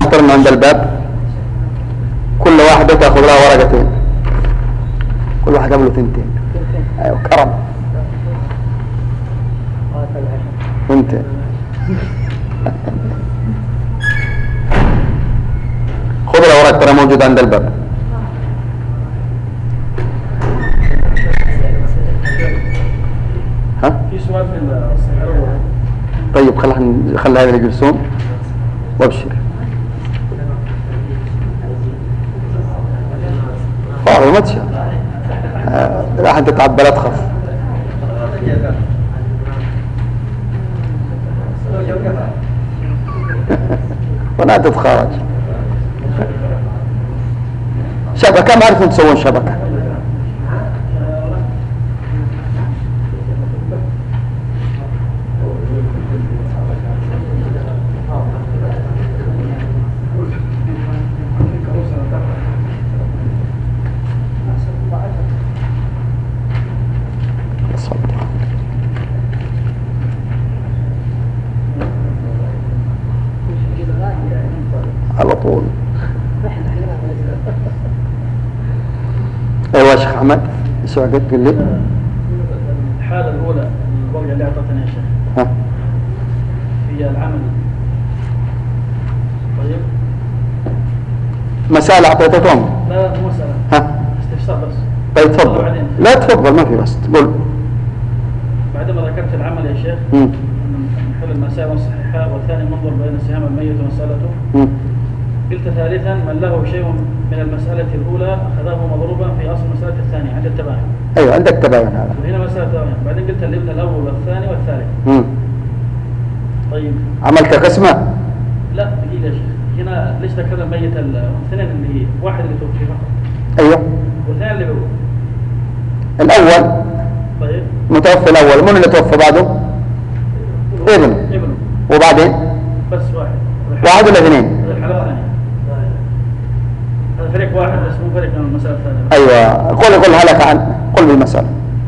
ترن عند الباب، كل واحدة تأخذ لها ورقتين، كل واحد قبله ثنتين. أيوة كرم. ثنتين. خذ لها ورقة ترى موجودة عند الباب. ها؟ في سؤال في الصحراء. طيب خلي هذا يجلسون وابشر. فاضي ما تشاء. راح انت تتعب بلا تخاف. ولا تتخرج. شبكة ما عرفتوا تسوون شبكة. على طول. ايوه يا شيخ احمد، ايش وقت قل لي؟ الحالة الأولى الورقة اللي أعطتني يا شيخ. ها؟ هي العمل. طيب. مسألة أعطيتكم؟ لا مو مسألة. ها؟ استفسار بس. طيب تفضل. لا تفضل ما في بس تقول. بعدما ذكرت العمل يا شيخ. حل المسائل الصحيحة، والثاني منظر بين سهام الميت ومسألته. قلت ثالثا من له شيء من المسألة الأولى أخذه مضروبا في أصل المسألة الثانية عند التباين. أيوة عندك تباين هذا. وهنا مسألة تباين، بعدين قلت الابن الأول والثاني والثالث. طيب. عملت قسمة؟ لا دقيقة يا شيخ، هنا ليش ذكرنا الميت الاثنين اللي هي واحد اللي توفي فقط. أيوة. والثاني اللي هو الأول. طيب. متوفي الأول، من اللي توفى بعده؟ ابنه. وبعدين؟ بس واحد. واحد ولا اثنين؟ الحالة الثانية. هذا فريق واحد بس مو فريق من المسألة الثانية. أيوة قل هلك عن قل بالمسألة.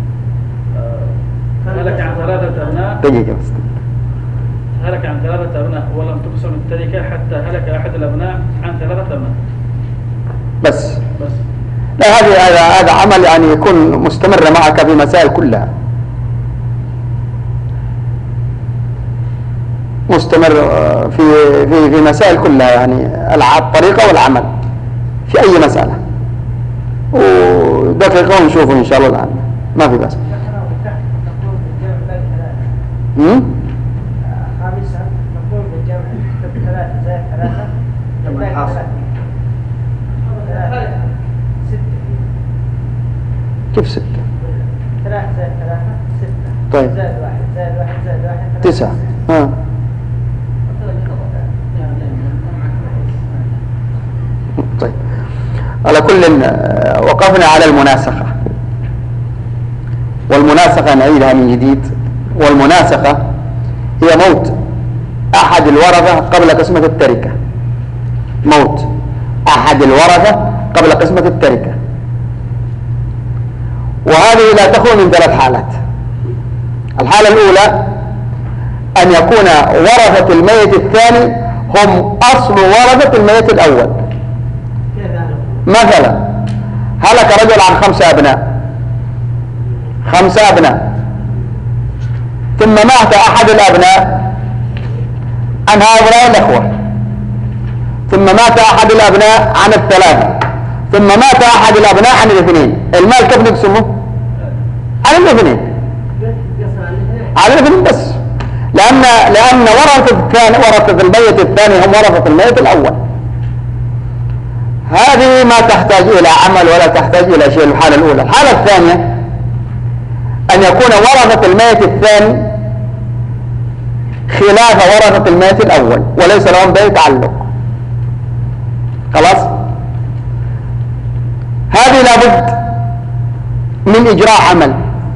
هلك عن 3 أبناء. دقيقة بس. هلك عن 3 أبناء ولم تقسم التركة حتى هلك أحد الأبناء عن 3 أبناء. بس. لا هذا عمل يعني يكون مستمر معك في مسائل كلها. مستمر في مسائل كلها، يعني الطريقة والعمل في أي مسألة. ودقيقة ونشوفه إن شاء الله الآن ما في بس. خامسا نقول بالجمع 3 زائد 3 6. كيف 6؟ 3 زائد 3 6. طيب. زائد 1 زائد 1 زائد 1 9. طيب على كل وقفنا على المناسخة، والمناسخة نعيدها من جديد. والمناسخة هي موت أحد الورثة قبل قسمة التركة. موت أحد الورثة قبل قسمة التركة، وهذه لا تخلو من 3 حالات. الحالة الأولى أن يكون ورثة الميت الثاني هم أصل ورثة الميت الأول. مثلا هلك رجل عن 5 أبناء، 5 أبناء، ثم مات أحد الأبناء عن هؤلاء الأخوة، ثم مات أحد الأبناء عن 3، ثم مات أحد الأبناء عن 2. المال كيف نقسمه؟ على 2. على 2 بس، لأن ورثة الميت الثاني هم ورثة الميت الأول. هذه ما تحتاج إلى عمل ولا تحتاج إلى شيء. الحالة الأولى. الحالة الثانية أن يكون ورثة الميت الثاني خلاف ورثة الميت الأول وليس لهم به تعلق. خلاص؟ هذه لابد من إجراء عمل.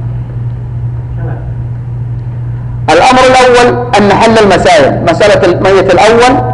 الأمر الأول أن نحل المسائل، مسألة الميت الأول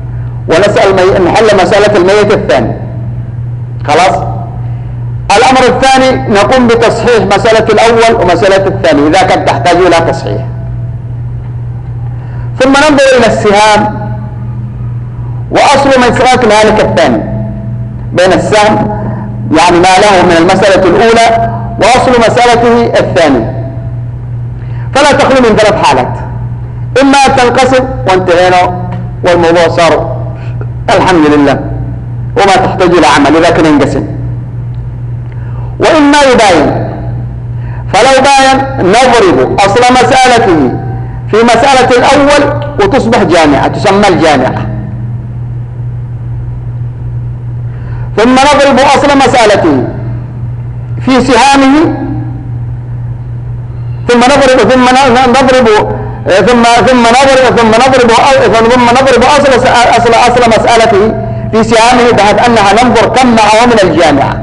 نحل مسألة الميت الثاني. خلاص؟ الأمر الثاني نقوم بتصحيح مسألة الأول ومسألة الثاني إذا كانت تحتاج إلى تصحيح، ثم ننظر إلى السهام وأصل مسألة الهالك الثاني بين السهم يعني ما له من المسألة الأولى وأصل مسألته الثاني، فلا تخلو من 3 حالات: إما أن تنقسم وانتهينا والموضوع صار الحمد لله وما تحتاج إلى عمل إذا كان ينقسم، وإما يباين، فلو باين نضرب أصل مسألته في مسألة الأول وتصبح جامعة تسمى الجامعة، ثم نضرب أصل مسألته في سهامه، ثم نضرب أصل مسألته في سهامه بحيث أنها ننظر كم معه من الجامعة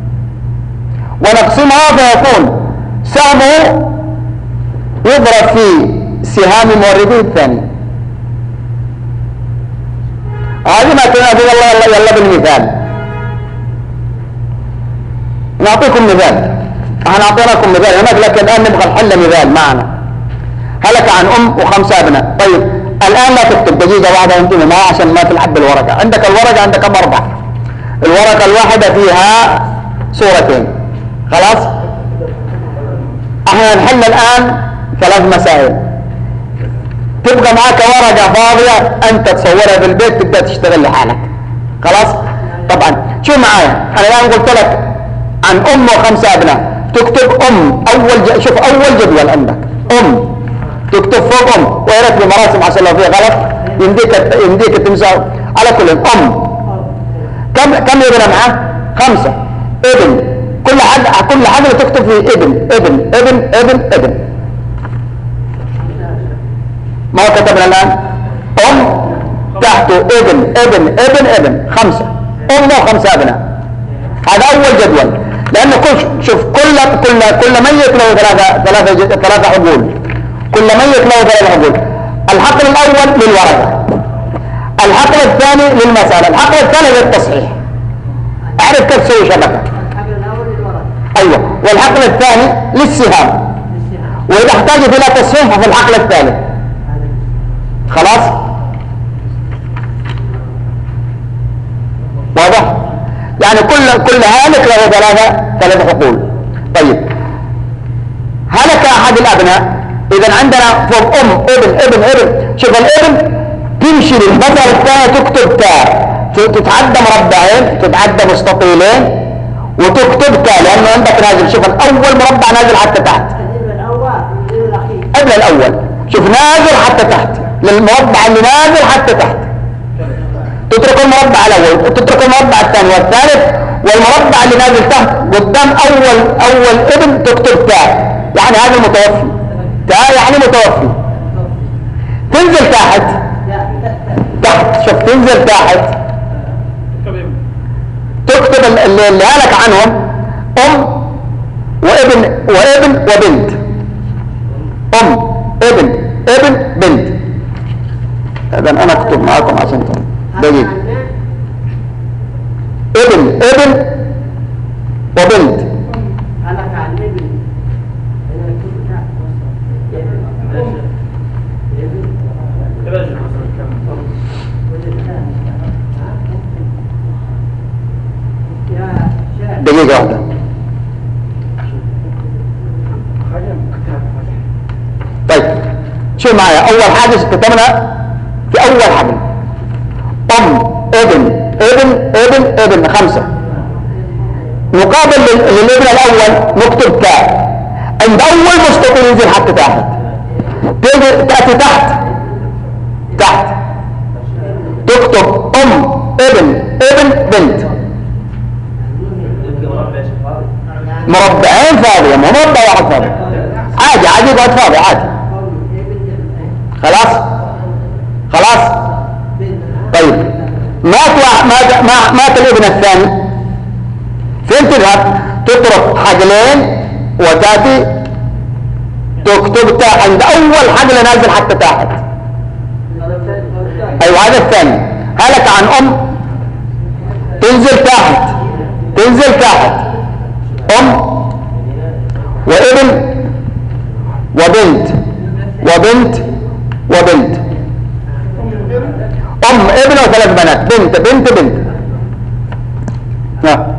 ونقسمها فيكون سهمه يضرب في سهام مورده الثاني. هذه ما تنادي الله يلا بالمثال. نعطيكم مثال، احنا اعطيناكم مثال هناك لكن الان نبغى الحل مثال معنا. هلك عن و5 ابناء. طيب الان لا تكتب، دقيقه واحده انتبه معي عشان ما تلعب بالورقه. عندك الورقه عندك 4، الورقه الواحده فيها صورتين، خلاص؟ احنا نحل الان 3 مسائل. تبقى معك ورقه فاضيه انت تصورها في البيت تبدا تشتغل لحالك، خلاص؟ طبعا شوف معايا، انا الان قلت لك عن و5 ابناء، تكتب شوف اول جدول عندك تكتب فوق ويا ريت بالمراسم عشان لو فيه غلط يمديك تمسح على كل كم ابن معاه؟ 5 ابن، كل حاجه تكتب فيه ابن. ما هو كتبنا الان تحته ابن 5 و5 ابناء. هذا اول جدول، لأنه شوف كل ميت له 3 حقول، كل ميت له 3 حقول. الحقل الأول للورقة، الحقل الثاني للمسألة، الحقل الثالث للتصحيح. اعرف كيف تسوي شبكة. الحقل الأول للورقة. أيوة، والحقل الثاني للسهام، وإذا احتاجت إلى تصحيح في الحقل الثالث. خلاص؟ واضح؟ يعني كل هالك له 3 حقول. طيب هلك احد الابناء، اذا عندنا فوق ابن. شوف الابن تمشي للمسألة الثانية تكتب تاء، تتعدى مربعين، تتعدى مستطيلين وتكتب تاء، لانه عندك نازل. شوف الاول مربع نازل حتى تحت، ابن الاول شوف نازل حتى تحت، للمربع اللي نازل حتى تحت تترك المربع الاول وتترك المربع الثاني والثالث، والمربع اللي نازل تحت قدام اول ابن تكتب تاء، يعني هذا المتوفي، تاء يعني متوفي. تنزل تحت شوف تنزل تحت تكتب اللي هلك عنهم وابن وبنت، ابن بنت. اذا انا اكتب معاكم عشان دقيقة. ابن وبنت. دقيقة واحدة. طيب شوف معايا اول حاجة كتبنا في اول حاجة ابن 5. مقابل للابن الاول نكتب تاء، عند اول مستطيل ينزل حتى تحت، تأتي تحت تكتب ابن بنت. مربعين فاضية، مو مربع واحد فاضي، عادي يقعد فاضي عادي. خلاص. طيب مات الابن الثاني، فين تذهب؟ تترك حقلين وتاتي تكتب تاء عند اول حقل نازل حتى تحت. ايوه هذا الثاني. هلك عن تنزل تحت وابن وبنت ابن و3 بنات. بنت بنت بنت. ها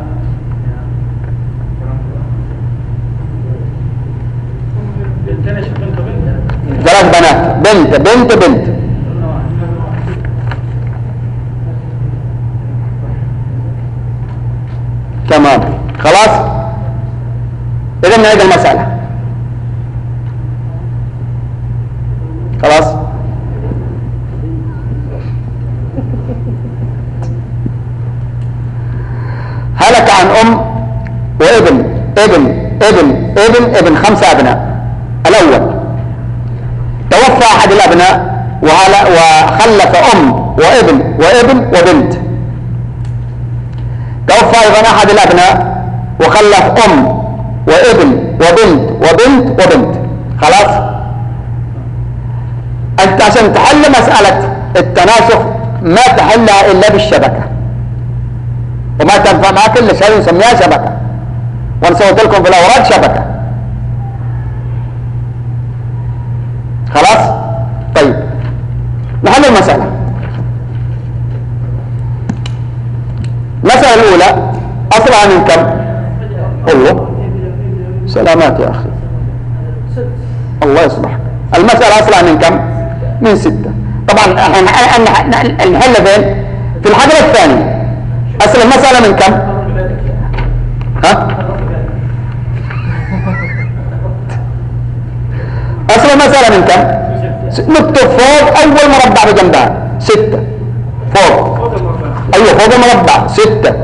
ثلاث بنات، بنت بنت بنت. تمام خلاص. إذا نعيد المسألة. خلاص هلك عن أم وابن ابن ابن ابن ابن 5 أبناء. الأول توفى أحد الأبناء وخلف أم وابن وابن وبنت. توفى أيضا أحد الأبناء وخلف أم وابن وبنت وبنت وبنت. خلاص. أنت عشان تحل مسألة التناسخ ما تحلها إلا بالشبكة، وما تنفع مع كل شيء نسميها شبكة، وأنا سويت لكم في الأوراد شبكة. خلاص. طيب نحل المسألة. المسألة الأولى أصلها من كم؟ أيوه سلامات يا أخي الله يصلحك. المسألة أصلها من كم؟ من 6. طبعا نحل فين؟ في الحجر الثاني. أصل المسألة من كم؟ ها؟ أصل المسألة من كم؟ نكتب فوق أول مربع بجنبها 6. فوق أيوه فوق المربع 6.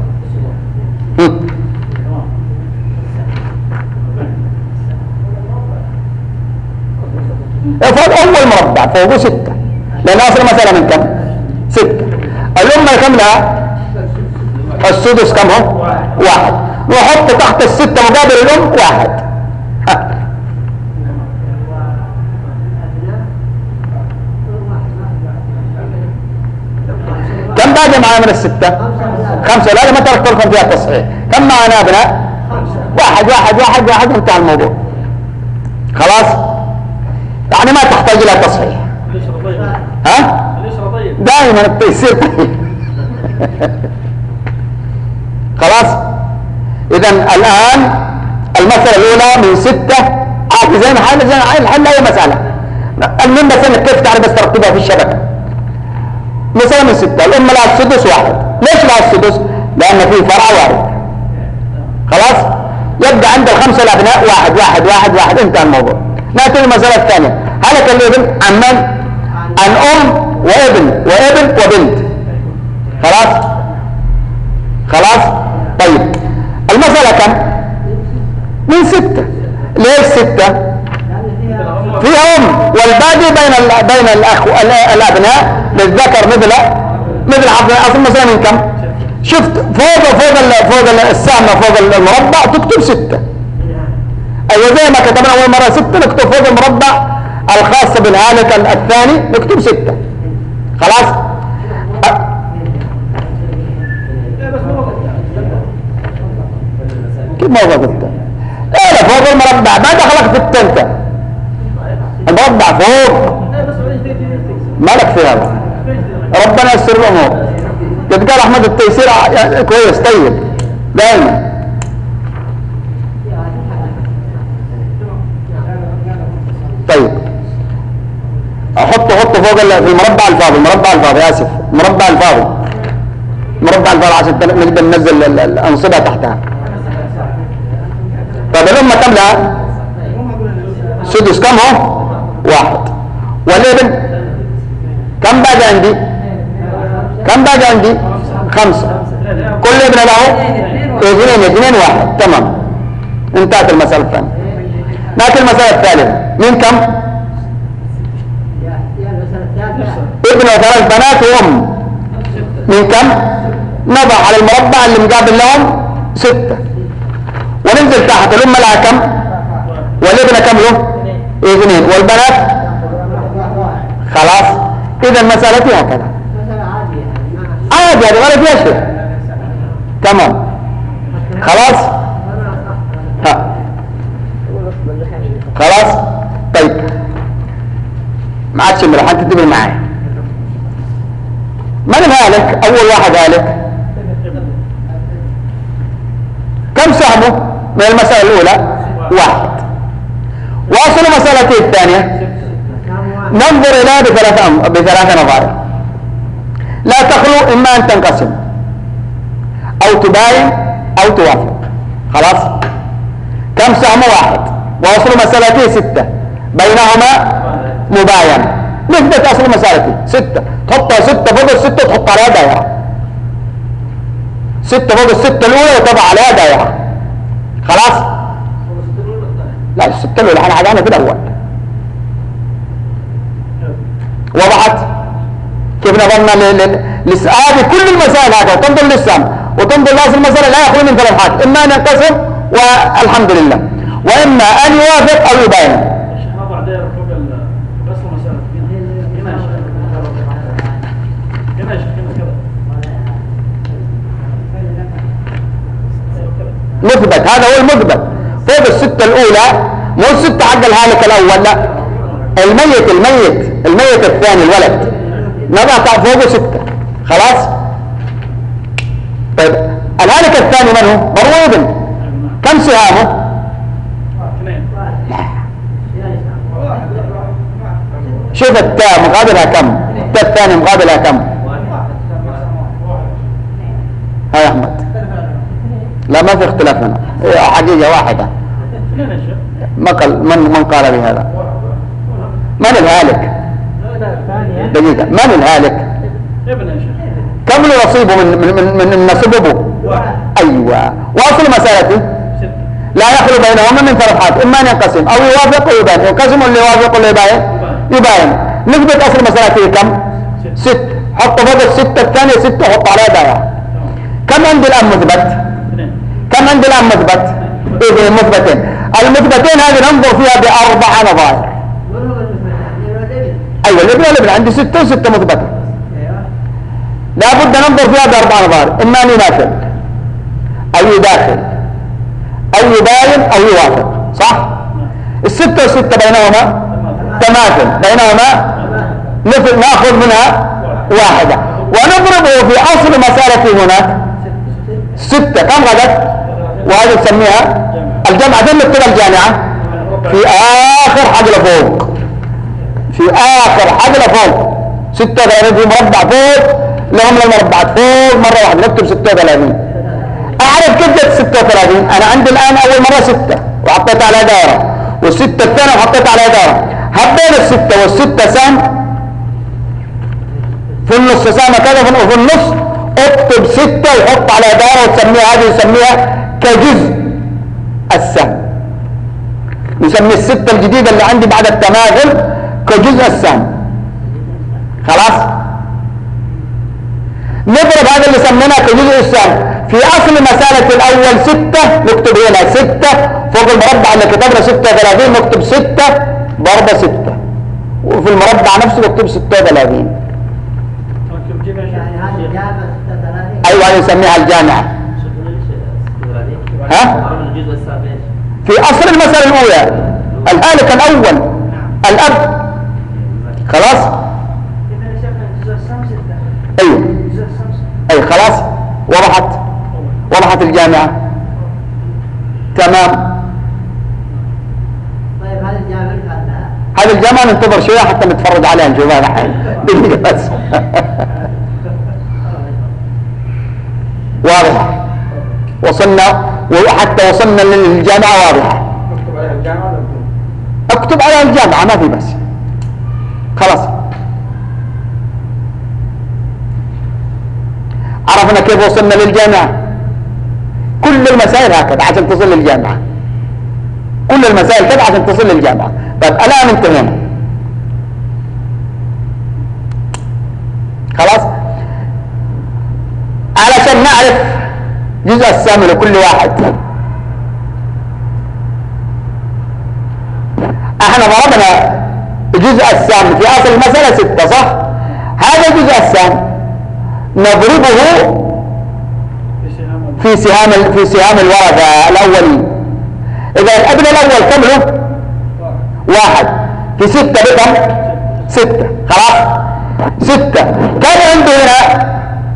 فوق أول مربع فوقه 6، لأن أصل المسألة من كم؟ 6. الأمة كم لها؟ السدس كم هو؟ 1. نحط تحت 6 مقابل الأم 1. كم باقي معنا من 6؟ 5. لا ما تركت لكم فيها تصحيح. كم معنا أبناء؟ 1 1 1 1. انتهى الموضوع. خلاص. يعني ما تحتاج إلى تصحيح. ها؟ دائما التيسير طيب. خلاص. إذا الآن المسألة الأولى من 6 عادي زي ما حل أي مسألة. المهم بس إنك كيف تعرف بس ترتبها في الشبكة. مسألة من 6. الأم لها السدس 1. ليش لها السدس؟ لأن في فرع وارد. خلاص. يبدأ عند ال5 الأبناء 1 1 1 1. انتهى الموضوع. نأتي المسألة الثانية. هلك الابن عن من؟ عن أم وابن وابن وبنت. خلاص. خلاص. طيب المسألة كم؟ من 6. ليش 6؟ فيها أم والباقي بين الأبناء للذكر مثل حظ. أصل مثلا من كم؟ شفت فوق السهم فوق المربع تكتب 6. أيوة زي ما كتبنا أول مرة 6 نكتب فوق المربع الخاص بالهالك الثاني نكتب 6. خلاص. كيف ما وقفت؟ لا فوق المربع ما دخلك في التنتة. المربع فوق مالك في هذا. ربنا يسر الأمور. قد قال أحمد التيسير كويس طيب دائما. طيب حطه فوق المربع الفاضي آسف المربع الفاضي عشان نقدر ننزل الأنصبة تحتها. طيب الأمة كم لها؟ سدس كم هو؟ 1. والابن كم باقي عندي 5. كل ابن له 2 1. تمام. انتهت المسألة الثانية. نأتي المسألة الثالثة. من كم؟ ابن و3 بنات وأم. من كم؟ نضع على المربع اللي مقابل لهم 6 وننزل تحت. الأم لها كم؟ والابن كم له؟ 2 والبنات. خلاص. إذا مسألتي هكذا عادي هذه ولا فيها شيء. تمام. خلاص. ها خلاص. طيب ما عادش مرح انت تدبر معايا. من هالك، اول واحد هالك، كم سهمه من المسألة الاولى؟ واحد. واصل مسألتي الثانية ننظر اليها بثلاث نظائر لا تخلو، اما ان تنقسم او تباين او توافق. خلاص، كم سهم؟ واحد. واصل مسألتي 6 بينهما مباين. نثبت اصل مسألتي 6، تحطها 6 فوق ال6 تحط عليها دائرة، 6 فوق ال6 الاولى وتضع عليها دائرة. خلاص؟ لا، ال6 الاولى احنا حاجانا في الاول. وضحت؟ كيف نظرنا لسؤال كل المسائل هذا، وتنظر للسهم وتنظر لاصل المسألة لا يخلو من 3 حاجات، اما ان ينقسم والحمد لله، واما ان يوافق او يباين. مثبت، هذا هو المثبت فوق ال6 الاولى، مو ال6 حق الهالك الاول، لا، الميت الثاني الولد نضع فوقه 6. خلاص؟ طيب الهالك الثاني من هو؟ برضه ابن. كم سهامه؟ شوف التاء مقابلها كم؟ التاء الثاني مقابلها كم؟ ها يا احمد، لا ما في اختلاف هنا، هي حقيقة واحدة. من قال بهذا؟ من الهالك؟ دقيقة، من الهالك؟ كم له نصيبه من نصيبه؟ أيوة. واصل مسألتي لا يخلو بينهما من 3 حالات، إما أن ينقسم أو يوافق ويباين. ينقسم اللي يوافق واللي يباين. نثبت أصل مسألتي كم؟ 6. حط فوق ال6 الثانية 6 حط عليها دائرة. كم عندي الآن مثبت؟ كم عندي الآن مثبت؟ إيه مثبتين. المثبتين هذه ننظر فيها ب4 نظائر. أيوة، الابن والابن عندي 6 و6 مثبتة. لا بد ننظر فيها ب4 نظائر، إما أن يماثل أو يداخل أو يباين أو يوافق. صح؟ ال6 و6 بينهما تماثل، بينهما نأخذ منها واحدة ونضربه في أصل مسألة هناك 6. كم غدت؟ وهذه تسميها الجمع. ذي نكتب الجامعة في آخر حجلة فوق، في آخر حجلة فوق 36 في مربع فوق، لهم المربعات فوق مرة واحدة نكتب 36. أعرف كيف جت 36؟ أنا عندي الآن أول مرة 6 وحطيت عليها دائرة، وال6 الثانية وحطيت عليها دائرة. هبين ال6 وال6 سهم في النص، سهم كذا في النص، اكتب 6 وحط على دائرة وتسميها، هذه نسميها كجزء السهم. نسمي ال6 الجديدة اللي عندي بعد التماثل كجزء السهم. خلاص؟ نضرب هذا اللي سميناه كجزء السهم في أصل مسألة الأول 6، نكتب هنا 6 فوق المربع اللي كتبنا 36 نكتب 6 ضرب 6، وفي المربع نفسه نكتب 36. أيوة نسميها الجامعة. ها؟ في أصل المسألة الأولى الهالك الأول الأب. خلاص؟ أيوة أي خلاص، وضحت الجامعة. تمام. طيب هذه الجامعة ننتظر شوية حتى نتفرج عليها نشوفها الحين بس. واضحة، وصلنا وحتى وصلنا للجامعة واضحة. اكتب عليها الجامعة ما في بس. خلاص عرفنا كيف وصلنا للجامعة. كل المسائل هكذا عشان تصل للجامعة، كل المسائل كذا عشان تصل للجامعة. طيب الآن انتهينا. خلاص علشان نعرف جزء السهم لكل واحد، احنا ضربنا جزء السهم في اصل المسألة 6 صح؟ هذا جزء السهم نضربه في سهام الورثة الأولين. إذا الابن الأول كم له؟ 1 في 6 بكم؟ 6. خلاص 6 كان عنده هنا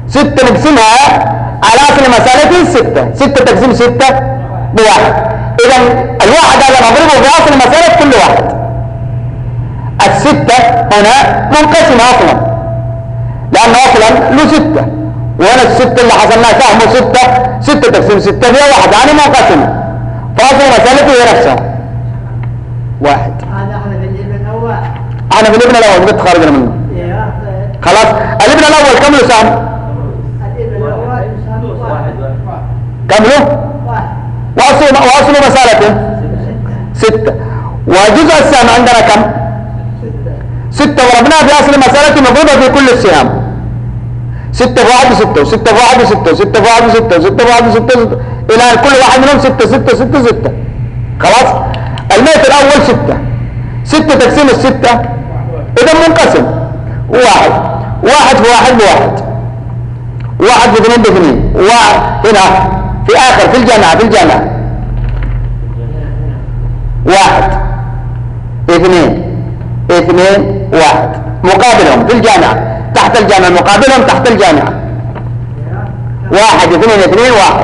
6 نقسمها على اصل مسألة 6. 6 تقسيم 6 بواحد. اذا الواحد هذا نضربه باصل مسألة كل واحد. الستة هنا منقسمة اصلا لانه اصلا له 6 وهنا الستة اللي حصلناها فهمه 6. 6 تقسيم 6 فيها واحد يعني منقسمة. فاصل مسألته هي نفسها واحد. هذا احنا في الابن الاول. احنا في الابن الاول قلت خارجنا منه. خلاص الابن الاول كم له سهم؟ الابن الاول واحد. كم له؟ واصل مسألته 6. وجزء السهم عندنا كم؟ 6 ضربناها في اصل مسألته مضروبة في كل السهام. 6 في 1 6 و6 في 1 6 و6 في 1 6 و6 في 1 6 الى كل واحد منهم 6 6 6 6. خلاص الميت الاول 6. 6 تقسيم 6 اذا منقسم واحد. 1 في 1 بواحد. 1 في 2 ب2. واحد هنا في اخر في الجامعة 1 2 2 1 مقابلهم في الجامعة تحت الجامعة مقابلهم تحت الجامعة 1 2 2 1.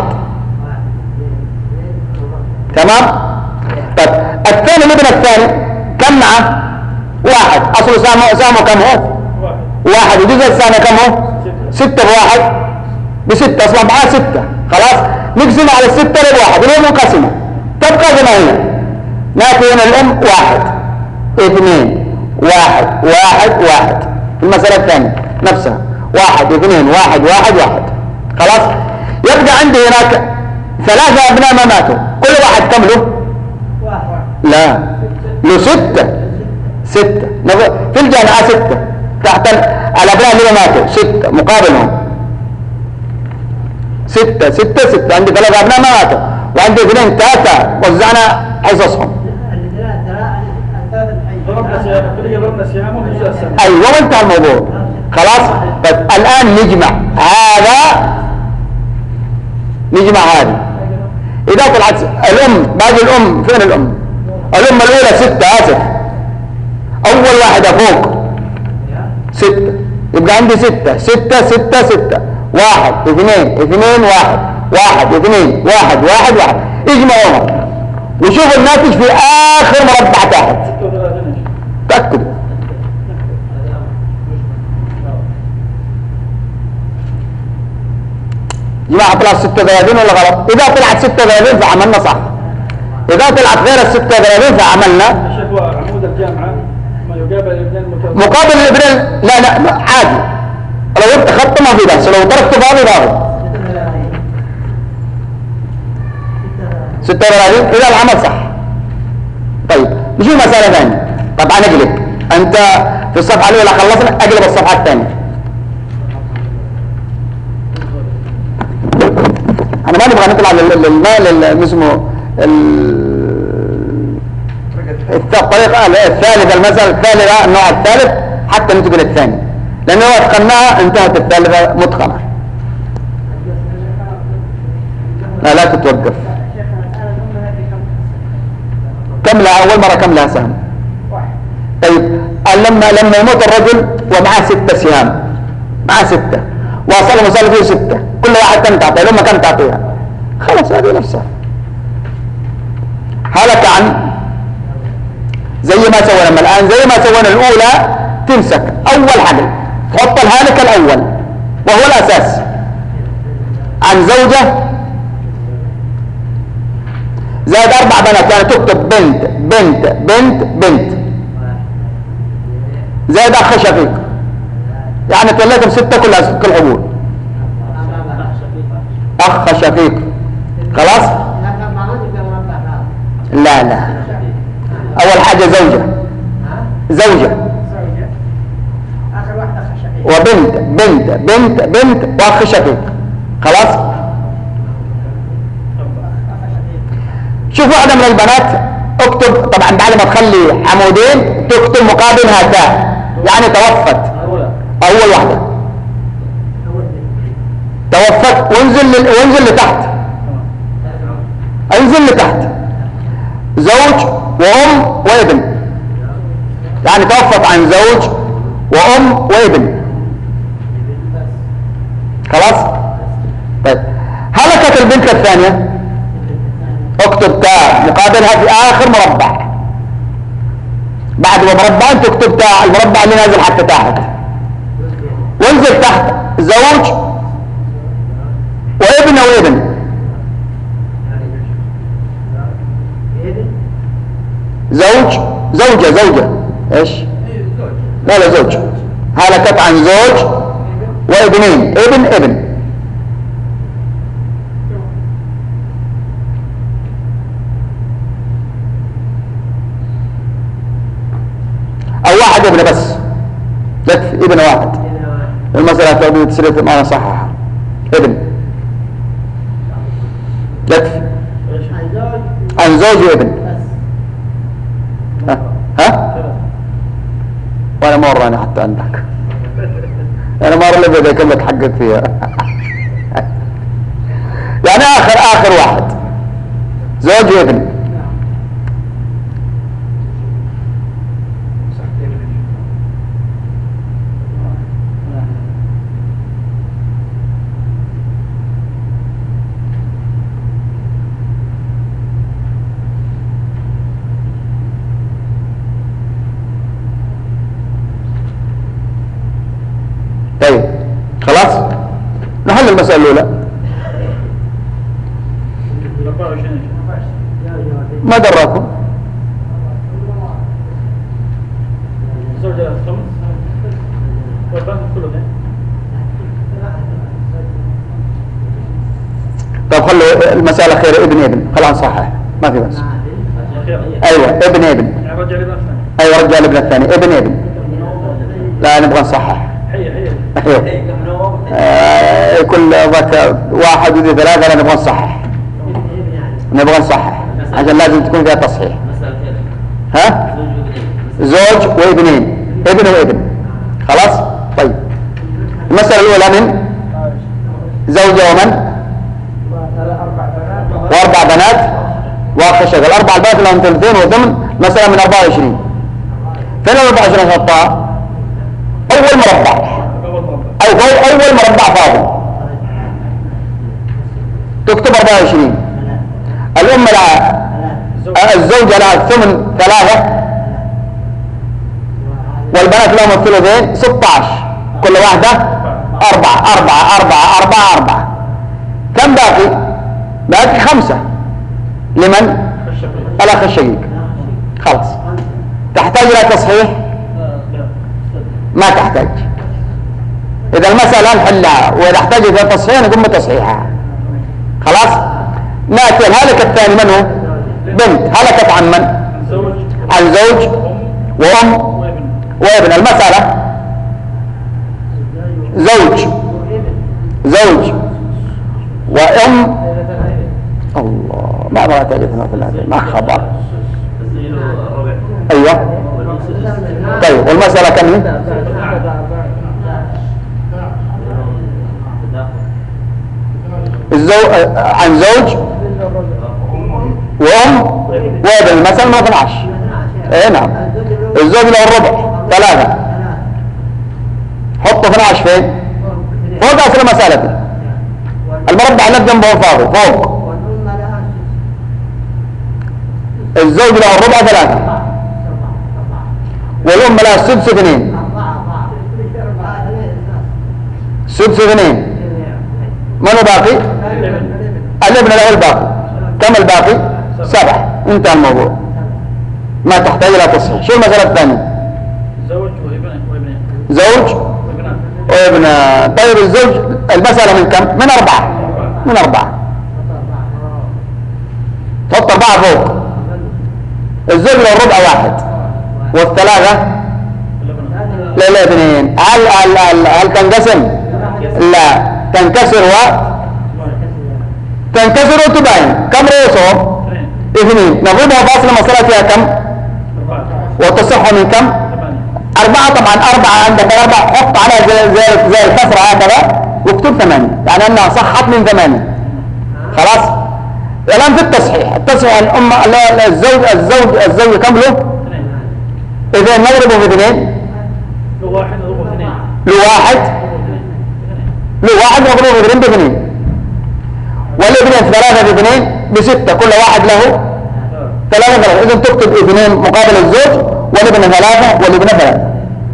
تمام. طيب الثاني الابن الثاني كم معه؟ 1. اصله سامه كم هو؟ 1 وجزء الثاني كم هو؟ 6 في 1 ب6 اصلا معاه 6. خلاص نقسم على 6 للواحد اللي هي منقسمة تبقى زي ما هي. ناتي هنا الام 1 2 1 1 1 في المسألة الثانية نفسها 1 2 1 1 1. خلاص يبقى عندي هناك 3 ابناء ما ماتوا كل واحد كم له؟ لا له 6 في الجامعة 6 تحت الابناء اللي ماتوا 6 مقابلهم 6 6 6. عندي 3 ابناء ما ماتوا وعندي 2 3 وزعنا حصصهم. ايوه وانتهى الموضوع. خلاص طيب الان نجمع هذه. اذا طلعت الام باقي الام فين الام؟ الام الاولى 6 اسف اول واحدة فوق 6 يبقى عندي 6 6 6 6 1 2 2 1 1 2 1 1 1. اجمعوهم وشوفوا الناتج في اخر مربع تحت. تأكدوا. جماعة طلعت 36 ولا غلط؟ إذا طلعت 36 فعملنا صح. إذا طلعت غير 36 فعملنا عمود الجامعة ما يقابل الابنين مقابل الابنين. لا عادي لو انت خط ما في بس لو تركته فاضي 36 إذا العمل صح. طيب نشوف مسألة ثانية. طبعا اقلب انت في الصفحة الأولى خلصنا اقلب الصفحة الثانية. انا ما نبغى نطلع للمال اسمه الطريقة الثالثة المسألة الثالثة النوع الثالث حتى ننتقل الثاني لأنه لو اتقناها انتهت الثالثة متقنة. لا تتوقف. كم لها أول مرة كم لها سهم؟ طيب لما يموت الرجل ومعاه 6 سهام معاه 6 واصل مسألة فيه 6 كل واحد كم تعطيه لما كم تعطيها خلاص هذه نفسها. هلك عن زي ما سوينا الآن زي ما سوينا الأولى تمسك أول حقل تحط الهالك الأول وهو الأساس عن زوجة زائد 4 بنات يعني تكتب بنت بنت بنت بنت زائد أخ شقيق يعني توليتهم 6 كل حبول أخ شقيق. خلاص لا أول حاجة زوجة وبنت بنت بنت بنت وأخ شقيق. خلاص شوف واحدة من البنات اكتب طبعا بعد ما تخلي عمودين تكتب مقابلها تاء يعني توفت أول واحدة توفت وانزل لتحت انزل لتحت زوج وأم وابن يعني توفت عن زوج وأم وابن. خلاص؟ طيب هلكت البنت الثانية، اكتب تاء مقابلها في آخر مربع. بعد مربعين تكتب تاء، المربع اللي نازل حتى تحت، وانزل تحت زوج وابن وابن. زوج زوجة ايش؟ لا زوج. هلكت عن زوج وابنين، ابن او واحد ابن بس، يكفي ابن واحد. المسألة تقول تسلية ما صحها ابن يكفي. عن زوج وابن. ها؟ وانا مرة انا حتى عندك انا مرة اللي بدي اكملك حقك فيها يعني اخر واحد زوج وابن. طيب خلاص نحل المسألة الأولى. ما دراكم؟ زوجة خمس والبنت ثلثين. طب خلوا المسألة خير ابن خلاص صحيح ما في بس. ايوه ابن يعني رجع لابن الثاني. ايوه رجع لابن الثاني ابن لا نبغى نصحح. كل ذاك واحد وذي ثلاثة نبغى نصحح. عشان لازم تكون فيها تصحيح. ها؟ زوج وابنين، ابن وابن. خلاص؟ طيب المسألة الأولى من زوجة ومن؟ وأربع بنات واخر شغل. أربع بنات لهم ثلثين وثمن، مسألة من 24. فين 24 خطأ؟ أول مربع أول مربع فاضي تكتب 24. الأم لها الزوجة لها الثمن 3 والبنات لهم الثلثين 16، كل واحدة 4. كم باقي؟ باقي 5 لمن؟ الأخ الشقيق. خلاص تحتاج إلى تصحيح؟ ما تحتاج. إذا المسألة نحلها وإذا احتاجت إلى تصحيح نقوم بتصحيحها. خلاص؟ نأتي الهلكة الثاني من هو؟ بنت. هلكت عن من؟ عن زوج وأم وابن. المسألة زوج وأم. الله ما أبغى أتجدنا في هذا ما خبر. أيوة طيب والمسألة كم هي؟ عن زوج وأم وابن. المسألة ما 12. اي نعم. الزوج له الربع 3. حطوا 12 فين؟ فوق أصل المسألة دي. المربع اللي جنبه فاضي فوق. الزوج له الربع 3 والأم لها السدس 2. سدس 2. من باقي؟ الابن له الباقي. كم الباقي؟ 7. انتهى الموضوع ما تحتاج الى تصحيح. شو المسألة الثانية؟ زوج وابنين. زوج وابن. طيب الزوج المسألة من كم؟ من 4. من 4. تحط 4 فوق. الزوج له الربع 1 والثلاثة للابنين. هل تنقسم؟ لا تنكسر وتباين. كم رؤوسهم؟ 2. نضربها فاصل المسألة فيها كم؟ وتصح من كم؟ 4. طبعا 4 عندك 4 حط عليها زي الكسرة هكذا واكتب 8 يعني انها صحت من 8. خلاص؟ الان في التصحيح الأم الزوج كم له؟ 2. نضربه في 2 له 1 نضربه 2. له 1 له واحد مضروب اثنين باثنين، والاثنين ثلاثة باثنين بستة، كل واحد له ثلاثة. إذا تكتب اثنين مقابل الزوج، والابن ثلاثة والابن ثلاثة.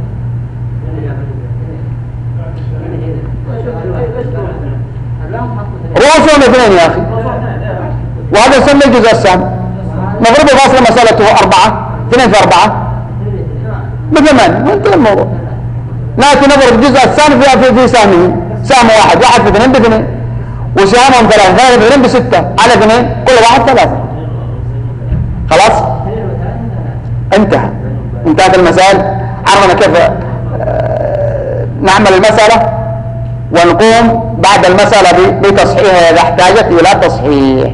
رؤوسهم اثنين يا أخي، وهذا يسمى الجزء السام. مضروب فاصل مسألته 4، 2 في 4 ب8، وانتهى الموضوع. نأتي نضرب الجزء الثاني في سهمه، سهم واحد في 2 ب2، وسهامهم 3 2 ب6 على 2، كل واحد 3. خلاص انتهت المسائل. عرفنا كيف نعمل المسألة، ونقوم بعد المسألة بتصحيحها إذا احتاجت إلى تصحيح.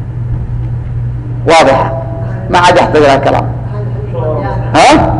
واضح؟ ما عاد يحتاج لها كلام. ها؟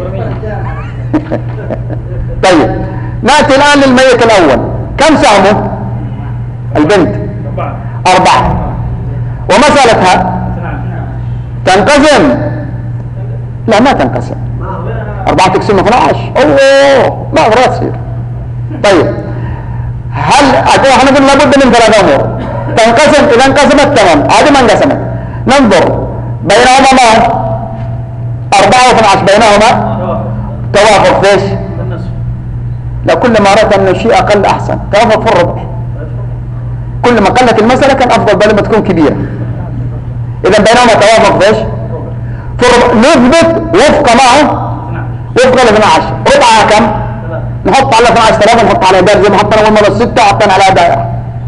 طيب نأتي الآن للميت الأول. كم سهمه؟ البنت 4. ومسألتها تنقسم؟ لا ما تنقسم. 4 تقسم 12. اوه ما أقدر تصير. طيب هل احنا قلنا لابد من 3 أمور تنقسم؟ إذا انقسمت تمام، هذه ما انقسمت ننظر بينهما ما 4 و12 بينهما توافق فيش؟ لا، كل ما أردت أن الشيء أقل أحسن. توافق في الربع. كل ما قلت المسألة كان أفضل بل ما تكون كبيرة. إذا بينهما توافق فيش؟ في الربع. نثبت وفق معه وفق ال 12. ربعها كم؟ نحط على 12 3، نحط على دائرة زي ما حطنا أول مرة 6 حطنا على دائرة.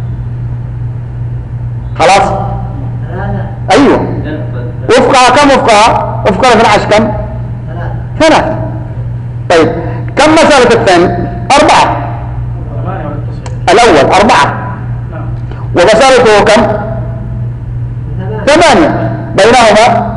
خلاص؟ أيوه. وفقها كم؟ وفقها 12 كم؟ 3. طيب كم مسألة الثاني؟ 4. الأول 4 ومسألته كم؟ 8 بينهما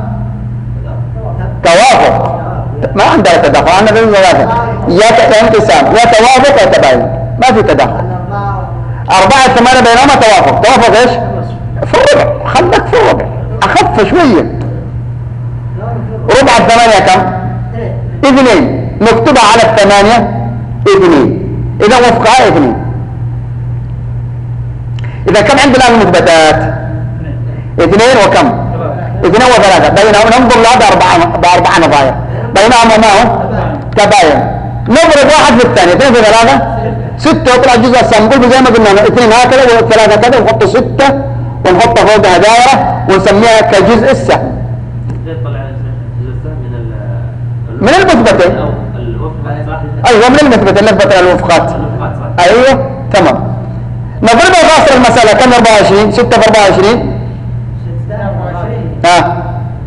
توافق. ما عندها تداخل، عندنا في ثلاثة يا انقسام يا توافق يا تباين، ما في تداخل. 4 8 بينهما توافق. توافق ايش؟ في الربع. خلك في الربع أخف شوية. ربع 8 كم؟ 2. نكتبها على 8 2. إذا وفقها 2. إذا كم عندنا المثبتات؟ 2 وكم؟ 2 و3. بينهم ننظر لها ب4 نظائر بينهما ما هو؟ تباين. نضرب واحد في الثاني. 2 في 3 6، يطلع الجزء السام. نقول زي ما قلنا 2 هكذا و3 كذا، ونحط 6 ونحطها فوقها دائرة ونسميها كجزء السهم. من المثبتين. ايوه من المثبتين نثبت الوفقات. ايوه تمام. نضربها في اصل المسألة كم؟ 24. 6 في 24 ها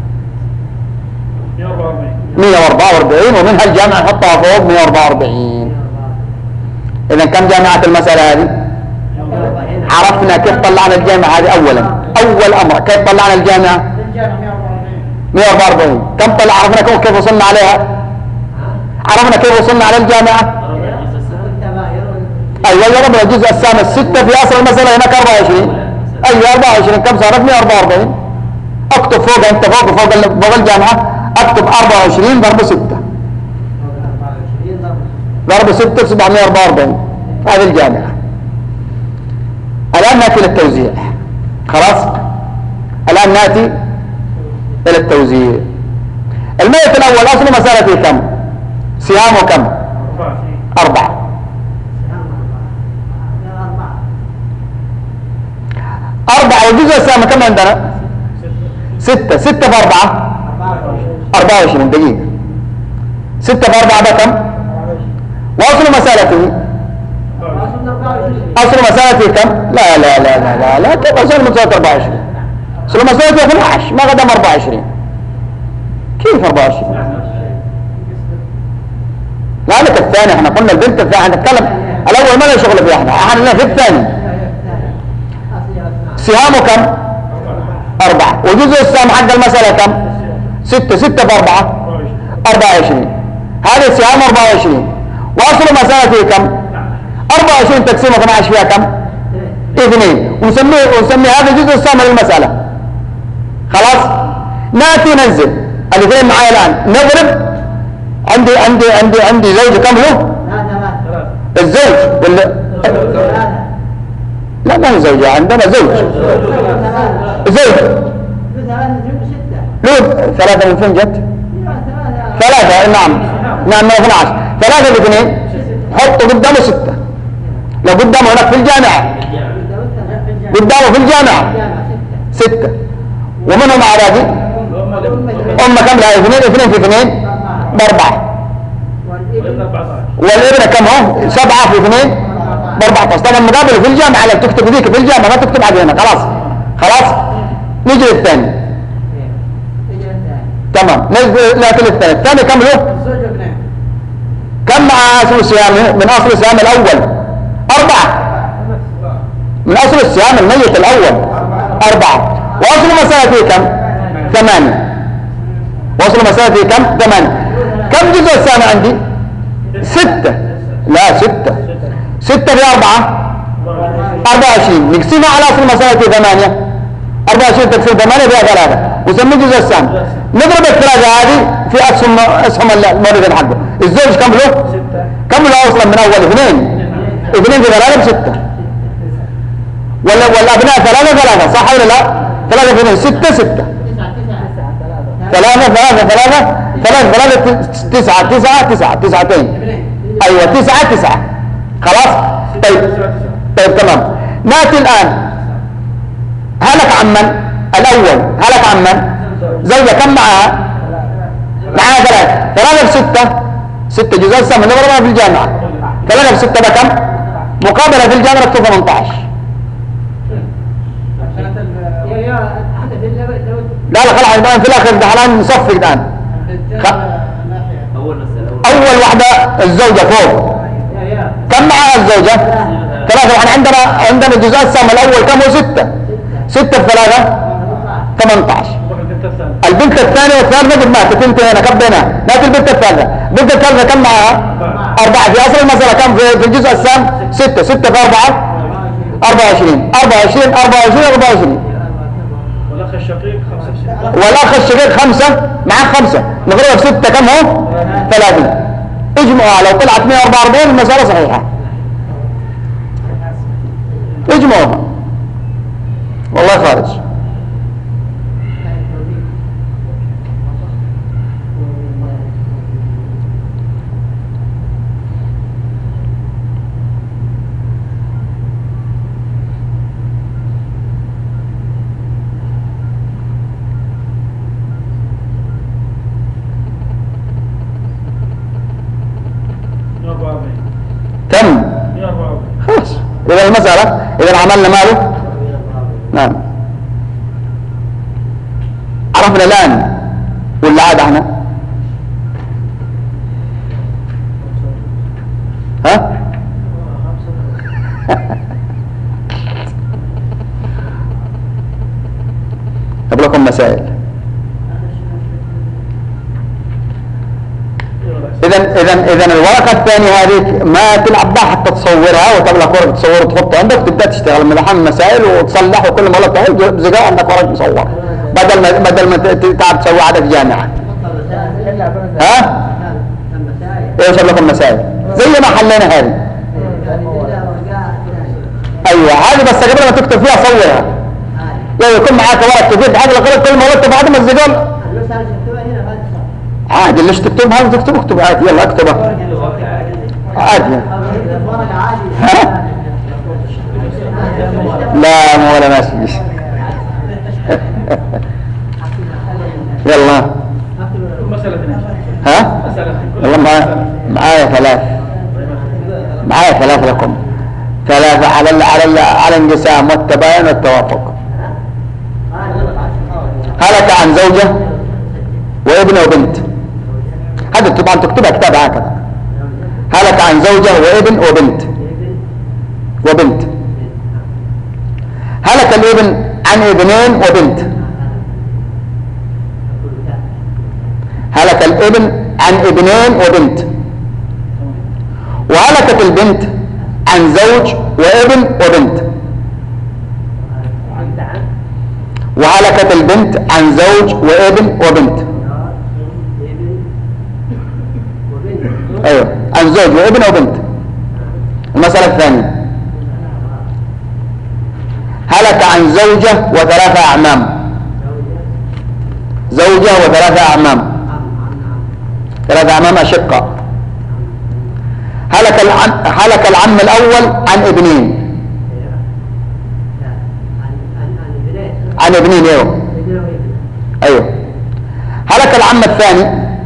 144. ومنها الجامعة نحطها فوق 144. اذا كم جامعة المسألة هذه؟ عرفنا كيف طلعنا الجامعة هذه اولا. اول امر كيف طلعنا الجامعة؟ 144. كم طلع؟ عرفنا كيف وصلنا عليها؟ عرفنا كيف وصلنا على الجامعة؟ ايوه ضربنا الجزء السام 6 في اصل المسألة هناك 24. ايوه 24 كم صارت؟ 144. اكتب فوق انت فوق الجامعة اكتب 24 ضرب 6 ضرب 6 744. هذه الجامعة. الآن نأتي للتوزيع. خلاص الآن نأتي إلى التوزيع. الميت الأول أصل مسألته كم؟ سهامه كم؟ 4. 4 والجزء السهم كم عندنا؟ 6. 6 في 4 24 دقيقة. 6 في 4 بكم؟ وأصل مسألته كم؟ لا كيف أصل مسألة 24؟ أصل مسألته 12 ما قدم 24. كيف 24؟ لا لك الثاني. احنا قلنا البنت الثاني نتكلم الأول ما له شغل فيه. احنا في الثاني. سهامه كم؟ 4 وجزء السهم حق المسألة كم؟ 6. 6 في 4 24. هذا سهام 24 وأصل مسألته كم؟ 24 تقسيم 12 فيها كم؟ 2. ونسميه هذا جزء السهم للمسألة. خلاص نأتي ننزل الاثنين معايا الآن. نضرب. عندي زوج كم له؟ الزوج لا ما هي زوجة، عندنا زوج. زوج له 3 من فين جت؟ 3 نعم نعم 12 3 ب2 حطوا قدامه 6. لو قدامه هناك في الجامعة قدامه في الجامعة 6 ومنهم أعراضي كم لها 2 في 2 ب4 والابن كم هو 7 في 2 ب14. طبعا مقابله في الجامعة لو تكتب ذيك في الجامعة ما تكتب عليه هنا خلاص نجي للثاني. تمام نأتي الثاني كم له؟ كم مع أصل الصيام من أصل الصيام الأول 4 من أصل الصيام الميت الأول 4 وأصل مسألته كم 8 وأصل مسألته كم 8 كم جزء السامع عندي 6 لا 6 في 4 24 نقسمها على أصل مسألته 8 24 تقسم 8 فيها 3 وسمي جزء السامع. نضرب ال3 هذه في أسهم المورد حقه. الزوج كم له أصلا من أول 2 في 3 ب6 والأبناء 3 صح ولا لا 3 في 2 6 3 9 أيوة 9 خلاص. طيب تمام. نأتي الآن هلك عمن الأول هلك عمن زوجة كم معها 3 6 جزء السهم نضربها في الجامعة 3 في 6 بكم مقابلة في الجامعة 18. لا خلاص الآن في الآخر الآن نصفق الآن. أول واحدة الزوجة فوق كم معها الزوجة 3 عندنا جزء السهم الأول كم هو 6 في 3 18. البنت الثانية والثالثة قد ماتت انتهينا كبينا. نأتي البنت الثالثة كم معها 4 في أصل المسألة كم في الجزء السام 6 في 4 24 والأخ الشقيق 5 معاه 5 نضربها في 6 كم هو 30. اجمعوا لو طلعت 144 المسألة صحيحة اجمعوها والله خارج. كم خلاص إذا المسألة إذا عملنا ماله نعم عرفنا الآن ولا عاد احنا ها طب لكم مسائل. إذا الورقة الثانية هذه ما تلعب بها حتى تصورها وتبلغ ورقة تصور وتحطها عندك وتبدأ تشتغل من الحين مسائل وتصلح وكل ما لك تعيد زقاء عندك ورقة مصور بدل ما تعب تسوي عادة في جامعة. ها؟ ايش لكم مسائل زي ما حلينا هذه. ايوه هذه بس قبل ما تكتب فيها صورها لو يكون معاك ورق كبير بحاجة لقرأت كل ما ولدت بعد ما الزقال عادي. اللي تكتب هذا اكتب عادي. يلا اكتبها عادي. ها؟ لا مو ولا ماشي. يلا ها يلا معايا 3 لكم 3 على الانقسام والتباين والتوافق. هلك عن زوجة وابن وبنت. هذا طبعا تكتبها كتاب هكذا. هلك عن زوجة وابن وبنت. هلك الابن عن 2 وبنت. هلك الابن عن 2 وبنت. وهلكت البنت عن زوج وابن وبنت. وهلكت البنت عن زوج وابن وبنت. ايوه عن زوج وابن وبنت. المسألة الثانية هلك عن زوجة وثلاثة أعمام. زوجة وثلاثة أعمام، ثلاثة أعمام أشقة. هلك العم الأول عن ابنين. عن ابنين، ايوه ايوه. هلك العم الثاني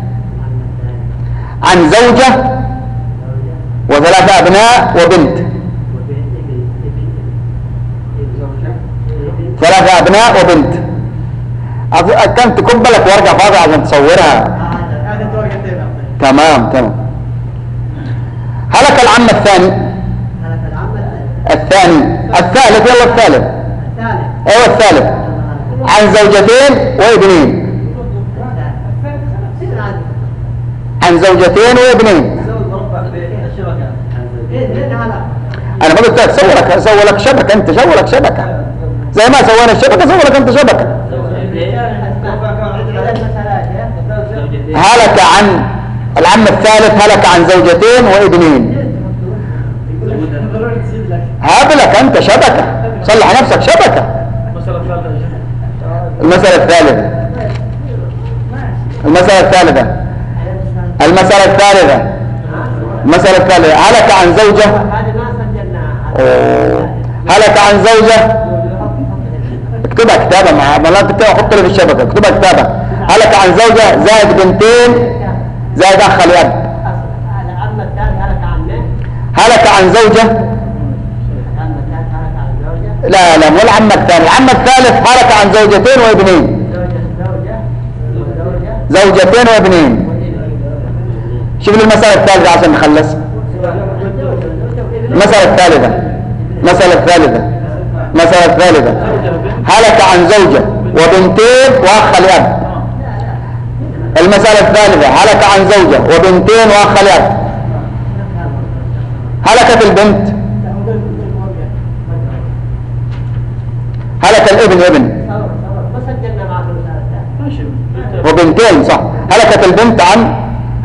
عن زوجة وثلاثة أبناء وبنت. ثلاثة أبناء وبنت. كانت تكب لك ورقة فاضية عشان تصورها. تمام تمام. هلك العم الثاني. الثالث يلا الثالث. ايوه الثالث عن زوجتين وابنين. عن زوجتين وابنين. انا قلت سوي لك شبكه، انت سوي لك شبكه زي ما سوينا الشبكه، سوي لك انت شبكه. هلك عن العم الثالث هلك عن زوجتين وابنين. هاب لك انت شبكه، صلح نفسك شبكه. المسألة الثالثة. المسألة الثالثة. المسألة الثالثة. المسألة الثالثة هلك عن زوجة. هلك عن زوجة. اكتبها كتابة ما لا تكتبها حط لي في الشبكة، اكتبها كتابة. هلك عن زوجة زائد بنتين زائد أخ لأب. هلك عن زوجة. لا مو العم الثاني، العم الثالث هلك عن زوجتين وابنين. زوجتين وابنين. شوف لي المسألة الثالثة عشان نخلص. المسألة الثالثة. المسألة الثالثة. المسألة الثالثة هلك عن زوجة وبنتين وأخ لأب. المسألة الثالثة هلك عن زوجة وبنتين وأخ لأب. هلكت البنت. هلك الابن ابن وبنتين صح. هلكت البنت عن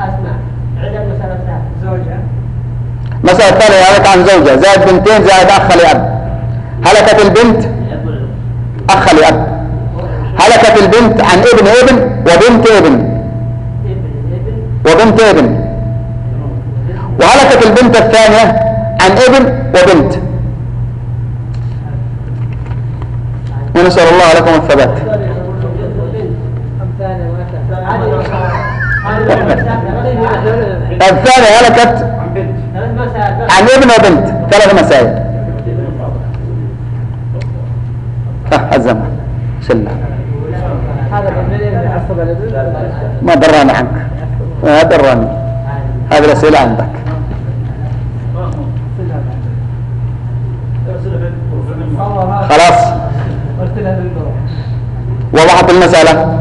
مسألة الثانية هلك عن زوجة زائد بنتين زائد أخ لأب. هلكت البنت أخ لأب. هلكت البنت عن ابن وبنت ابن وبنت ابن. وهلكت البنت الثانية عن ابن وبنت. ونسأل الله لكم الثبات. الثانية هلكت عن ابن وبنت، ثلاث مسائل. الزمن سلة ما دراني عنك، ما دراني. هذه الأسئلة عندك. خلاص وضحت المسألة.